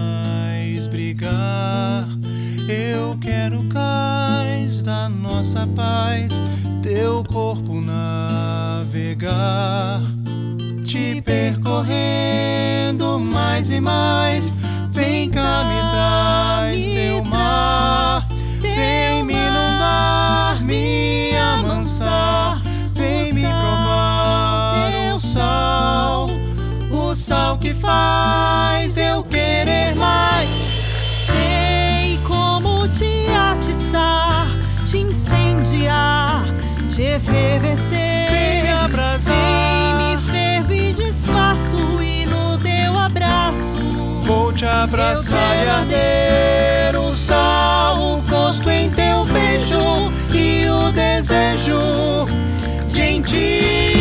mais brigar. Eu quero cais da nossa paz, teu corpo navegar, te percorrendo mais e mais. Vem cá, me traz teu mar, vem me inundar, me amansar, vem me provar o sal que faz eu querer mais. Sei como te atiçar, te incendiar, te efervescer. Vem me abrasar, vem me ferve desfaço e no teu abraço vou te abraçar e arder o sal, o gosto em teu beijo e o desejo de em ti